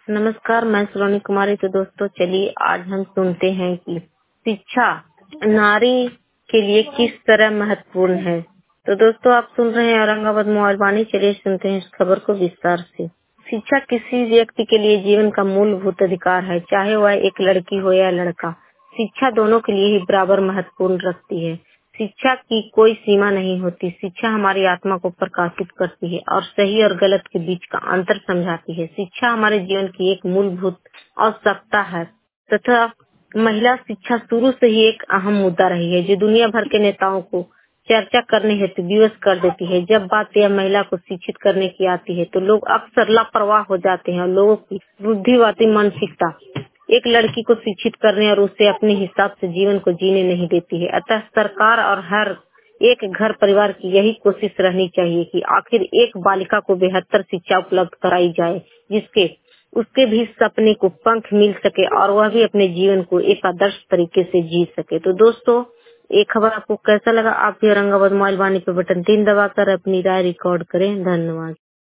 नमस्कार, मैं सलोनी कुमारी। तो दोस्तों चलिए आज हम सुनते हैं कि शिक्षा नारी के लिए किस तरह महत्वपूर्ण है। तो दोस्तों आप सुन रहे हैं औरंगाबाद मोबाइल वाणी। चलिए सुनते हैं इस खबर को विस्तार से। शिक्षा किसी व्यक्ति के लिए जीवन का मूलभूत अधिकार है, चाहे वह एक लड़की हो या लड़का। शिक्षा दोनों के लिए ही बराबर महत्वपूर्ण रखती है। शिक्षा की कोई सीमा नहीं होती। शिक्षा हमारी आत्मा को प्रकाशित करती है और सही और गलत के बीच का अंतर समझाती है। शिक्षा हमारे जीवन की एक मूलभूत आवश्यकता है तथा महिला शिक्षा शुरू से ही एक अहम मुद्दा रही है, जो दुनिया भर के नेताओं को चर्चा करने हेतु विवश कर देती है। जब बात यह महिला को शिक्षित करने की आती है तो लोग अक्सर लापरवाह हो जाते हैं और लोगों की बुद्धिवादी मानसिकता एक लड़की को शिक्षित करने और उसे अपने हिसाब से जीवन को जीने नहीं देती है। अतः सरकार और हर एक घर परिवार की यही कोशिश रहनी चाहिए कि आखिर एक बालिका को बेहतर शिक्षा उपलब्ध कराई जाए, जिसके उसके भी सपने को पंख मिल सके और वह भी अपने जीवन को एक आदर्श तरीके से जी सके। तो दोस्तों ये खबर आपको कैसा लगा? आप भी औरंगाबाद मोबाइल वाणी पे बटन 3 दबाकर अपनी राय रिकॉर्ड करें। धन्यवाद।